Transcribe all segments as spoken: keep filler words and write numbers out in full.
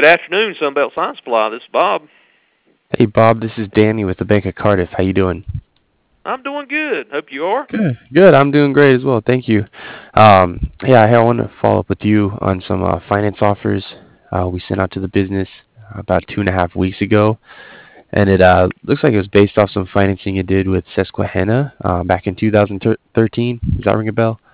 Good afternoon, Sunbelt Science Supply. This is Bob. Hey Bob, this is Danny with the Bank of Cardiff. How you doing? I'm doing good. Hope you are. Good. Good. I'm doing great as well. Thank you. Um, yeah, hey, I want to follow up with you on some uh, finance offers uh, we sent out to the business about two and a half weeks ago, and it uh, looks like it was based off some financing you did with Susquehanna uh, back in two thousand thirteen. Does that ring a bell?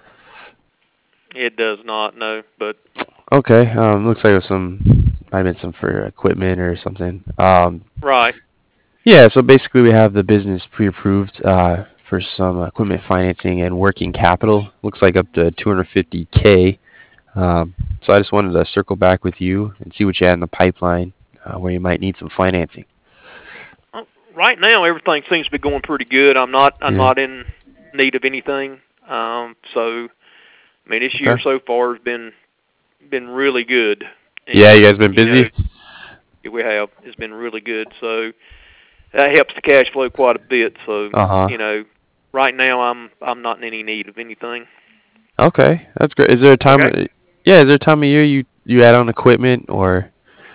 It does not, no, but Okay. Um, looks like it was some, might have been some for equipment or something. Um, right. Yeah, so basically we have the business pre-approved uh, for some equipment financing and working capital. Looks like up to two hundred fifty k. Um, so I just wanted to circle back with you and see what you had in the pipeline uh, where you might need some financing. Uh, Right now, everything seems to be going pretty good. I'm not, I'm Yeah. not in need of anything. Um, so, I mean, this year Okay. so far has been been really good, Yeah, you and guys been you know, busy? we have. It's been really good. So that helps the cash flow quite a bit. So, Uh-huh. you know, right now I'm I'm not in any need of anything. Okay, that's great. Is there a time? Okay. Yeah, is there a time of year you you add on equipment or?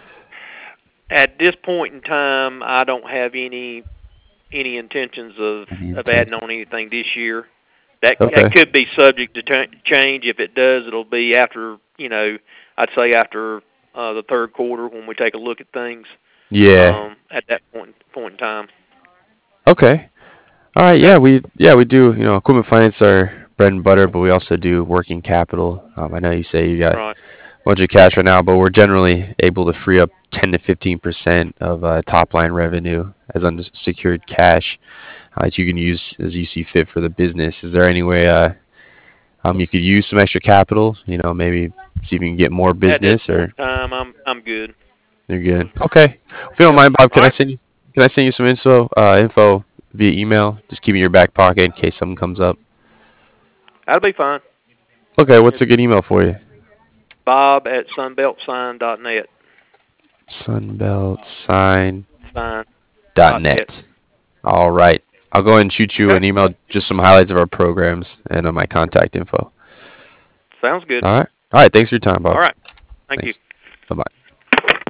At this point in time, I don't have any any intentions of Any of adding intention? on anything this year. That that Okay. could be subject to t- change. If it does, it'll be after, you know, I'd say after uh, the third quarter when we take a look at things. Yeah. Um, at that point point in time. Okay. All right, Okay. yeah, we yeah we do. You know, equipment finance our bread and butter, but we also do working capital. Um, I know you say you got a Right. bunch of cash right now, but we're generally able to free up ten to fifteen percent of uh, top line revenue as unsecured cash uh, that you can use as you see fit for the business. Is there any way uh, um you could use some extra capital? You know, maybe see if you can get more At this business, point or in time, I'm I'm good. you're good. Okay, if you don't Yep. mind, Bob, All can I right. send you can I send you some info uh, info via email? Just keep it in your back pocket in case something comes up. That'll be fine. Okay, what's It's a good email for you? Bob at sunbeltsign dot net. Sunbeltsign Sign dot dot net. net. All right. I'll go ahead and shoot you Okay. an email, just some highlights of our programs and uh, my contact info. Sounds good. All right. All right. Thanks for your time, All Bob. right. Thank you. Thanks. Bye bye.